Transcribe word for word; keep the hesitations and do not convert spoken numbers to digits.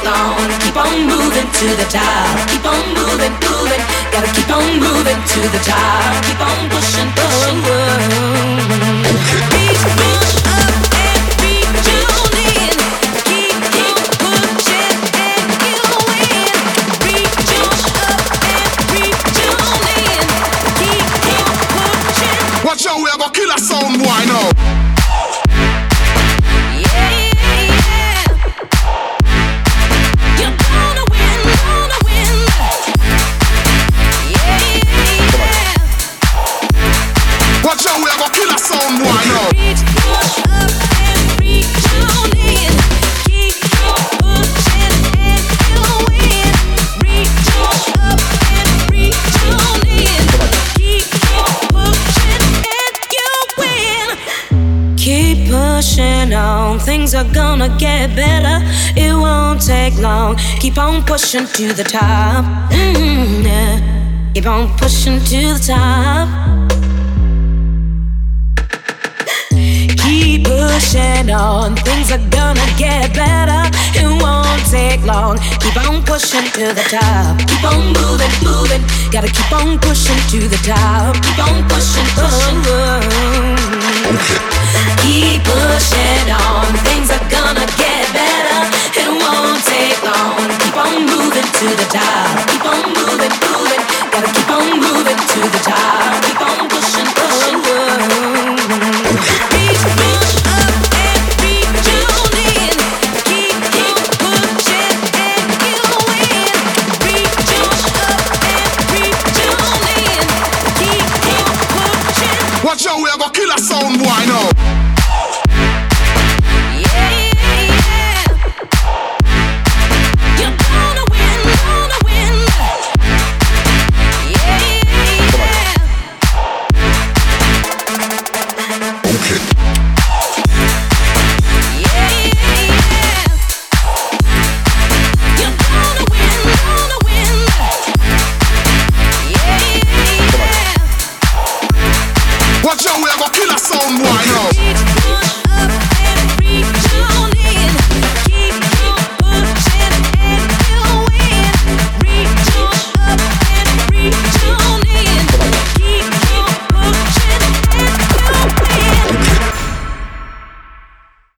take long. Keep on moving to the top. Keep on moving, moving. Gotta keep on moving to the top. Keep on pushing, pushing. Reach, push up and reach on in. Keep, keep pushing and you win. Reach on up and reach on in. Keep, keep pushing. Watch out, we are gonna kill a sound boy now. Watch out, we are gonna kill a sound boy now. Reach, push up and reach on in. Keep pushing and you win. Reach up and reach on in. Keep pushing and you win. Keep pushing on, things are gonna get better. It won't take long. Keep on pushing to the top. Mm-hmm, yeah. Keep on pushing to the top. Keep pushing on, things are gonna get better. It won't take long. Keep on pushing to the top. Keep on moving, moving. Gotta keep on pushing to the top. Keep on pushing, pushing. Okay. Keep pushing on, things are gonna get better. It won't take long. Keep on moving to the top. Keep on moving, moving. Gotta keep on moving to the top. Keep on pushing, pushing. Reach, push up and reach on in. Keep, keep pushing and you win. Reach up and reach on in. Keep, keep pushing. Watch out, we are gonna kill a sound boy now. Watch out, we are gonna kill a sound boy now.